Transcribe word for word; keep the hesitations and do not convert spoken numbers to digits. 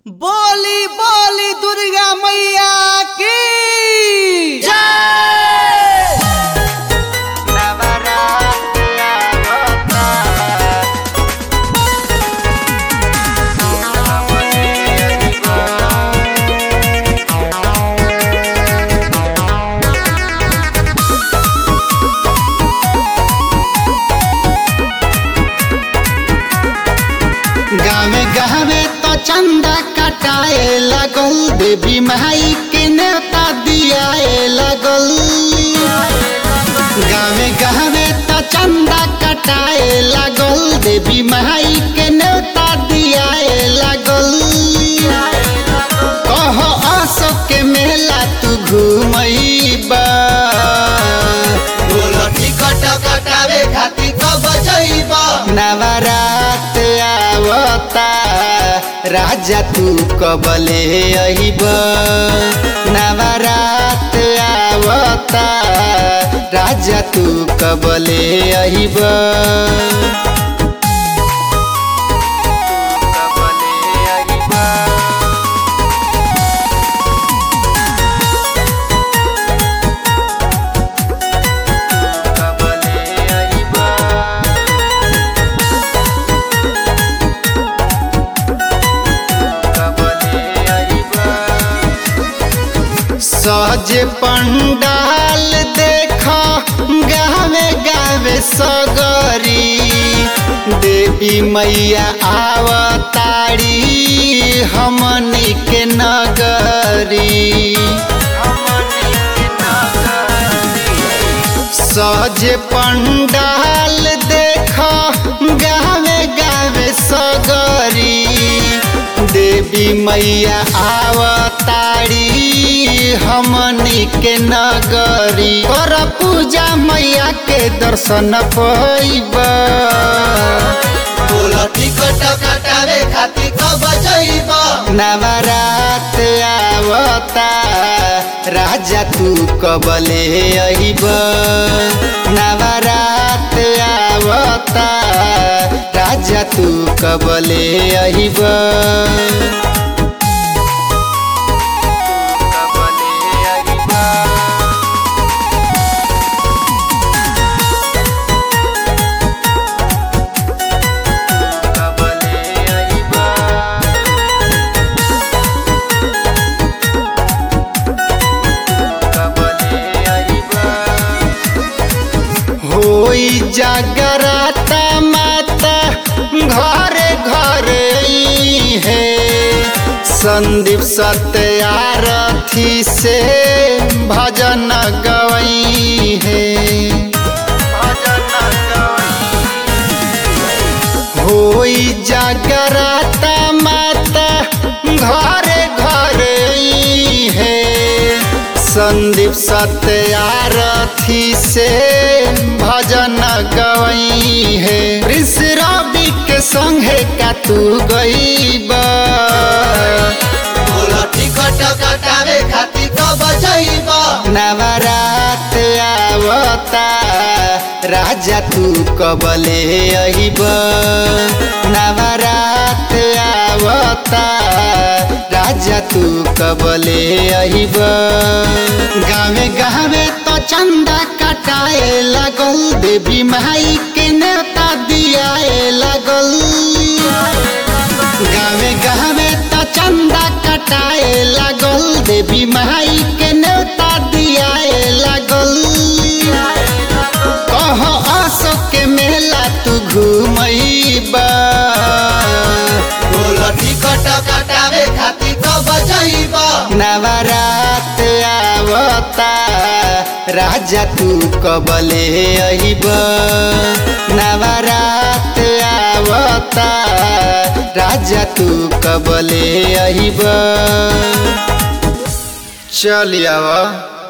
बोली बोली दुर्गा मैया की जय। गावे गावे तो चंदा कटाए लगल, देवी माई के नेता दियाए लगल। गावे गावे तो चंदा कटाए लगल, देवी माई के नेता दियाए लगल। कहो अशोक के मेला तू घूमईबा, बोलो टिकट कटावे खातिर कब जइबा। नवरात आवता राजा तू कबले अहिब, नवरात आवता राजा तू कबले अहिब। सज पंडाल देखा गावे गावे सगरी, देवी मैया आवतारी हमनी के नगरी। सज पंडाल देखा गावे गावे सगरी, देवी मैया आवतारी हमनी के नगरी। कर पूजा मैया के दर्शन पइबा, बोलो टिकट कटावे खातिर कब जइबा। नवरात आवता राजा तू कबले अहिब, नवरात आवता राजा तू कबले अहिब। होई जागराता माता घरे घरे है, संदीप सत्यारथी से भजन गवई है। होई जागराता माता घरे घरे है, संदीप सत्यारथी से भजन गवई है। प्रिंस रवि के संगे का तू गईबा, बोलो टिकट कटावे खातिर कब जइबा। नवरात आवता राजा तू कबले अहिब, नवरात आवता राजा तू कबले अहिब। गावे गावे तो चंदा कटाए लगल, देवी माई के नेता दियाए लगल। गावे गावे तो चंदा कटाए लगल, देवी माई के नेता दियाए लगल। कहो अशोक के मेला तू घूमईबा, बोलो टिकट कटावे खातिर कब जइबा। नवरात आवता राजा तू कबले अहिब, नवरात आवता राजा तू कबले अहिब। चल आवा।